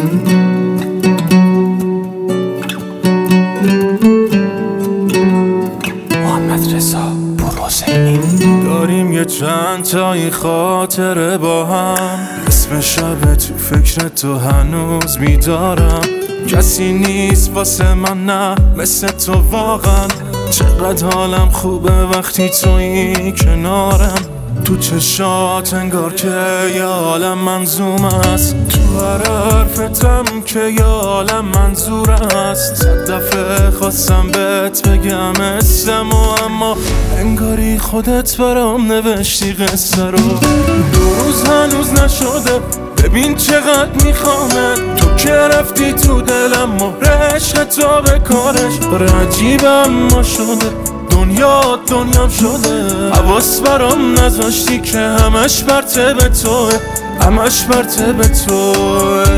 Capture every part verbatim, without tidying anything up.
داریم یه چند تایی خاطره با هم، اسم شب تو فکر تو هنوز میدارم. کسی نیست واسه من نه مثل تو واقعا. چقدر حالم خوبه وقتی تویی کنارم. تو چشات انگار که یه عالم منظوم است، تو هر حرفتم که یه عالم منظور است. صد دفعه خواستم بهت بگم اسم و اما انگاری خودت برام نوشتی قصه رو. دو روز هنوز نشده ببین چقدر میخوامه، تو که رفتی تو دلم مهر عشق تو به کارش. عجیبم ما شده دنیا دنیام شده، حواس برام نذاشتی که همش برته به توه، همش برته به توه.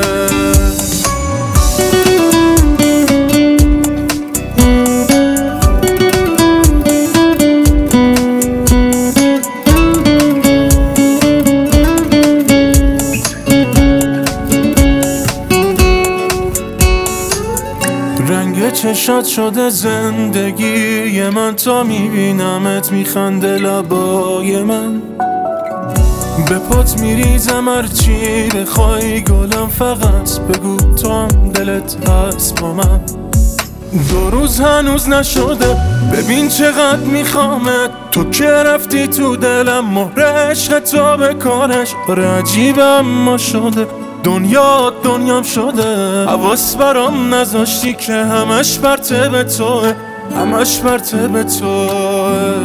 رنگ چشات شده زندگی من، تا میبینمت میخنده لبای من. به پات میریزم هرچی بخوای گلم، فقط بگو تو هم دلت هست با من. دو روز هنوز نشده ببین چقدر میخوامت، تو که رفتی تو دلم مهر عشق تو به کارش. عجیبم ما شده دنیا دنیام شده، حواس برام نذاشتی که همش برته به توه، همش برته به توه.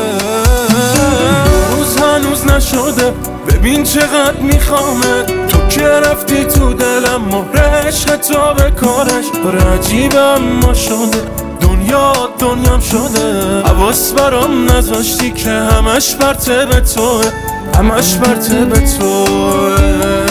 روز هنوز نشده ببین چقدر میخوامت، تو که رفتی تو دلم مهر عشق تو به کارش. عجیبم ما شده دنیا دنیام شده، حواس برام نذاشتی که همش برته به توه، همش برته به توه.